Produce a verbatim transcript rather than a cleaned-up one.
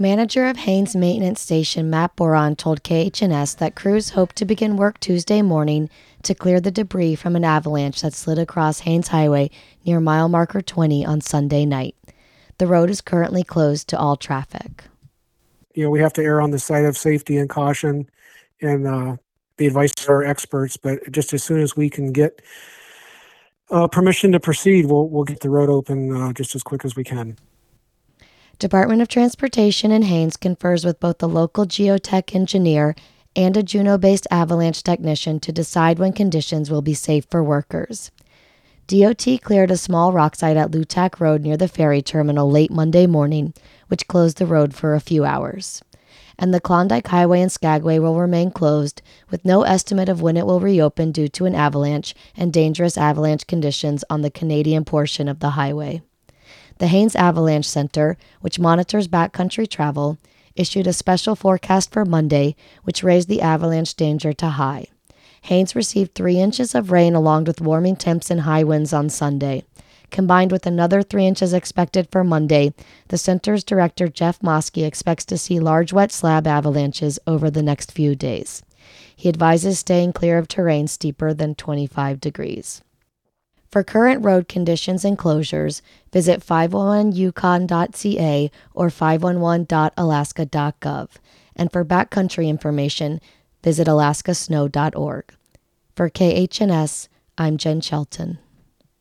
Manager of Haines Maintenance Station Matt Boron told K H N S that crews hope to begin work Tuesday morning to clear the debris from an avalanche that slid across Haines Highway near mile marker twenty on Sunday night. The road is currently closed to all traffic. You know, we have to err on the side of safety and caution and uh, the advice of our experts, but just as soon as we can get uh, permission to proceed, we'll, we'll get the road open uh, just as quick as we can. Department of Transportation in Haines confers with both the local geotech engineer and a Juneau-based avalanche technician to decide when conditions will be safe for workers. D O T cleared a small rock site at Lutak Road near the ferry terminal late Monday morning, which closed the road for a few hours. And the Klondike Highway and Skagway will remain closed, with no estimate of when it will reopen due to an avalanche and dangerous avalanche conditions on the Canadian portion of the highway. The Haines Avalanche Center, which monitors backcountry travel, issued a special forecast for Monday, which raised the avalanche danger to high. Haines received three inches of rain along with warming temps and high winds on Sunday. Combined with another three inches expected for Monday, the center's director Jeff Mosky expects to see large wet slab avalanches over the next few days. He advises staying clear of terrain steeper than twenty-five degrees. For current road conditions and closures, visit five one one yukon dot c a or five one one dot alaska dot gov. And for backcountry information, visit alaska snow dot org. For K H N S, I'm Jen Shelton.